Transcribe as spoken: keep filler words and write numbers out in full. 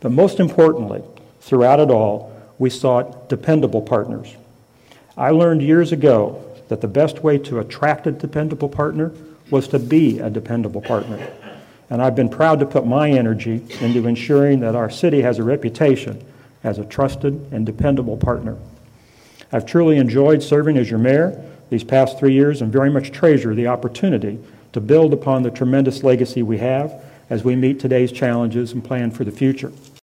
But most importantly, throughout it all, we sought dependable partners. I learned years ago that the best way to attract a dependable partner was to be a dependable partner. And I've been proud to put my energy into ensuring that our city has a reputation as a trusted and dependable partner. I've truly enjoyed serving as your mayor these past three years and very much treasure the opportunity to build upon the tremendous legacy we have as we meet today's challenges and plan for the future.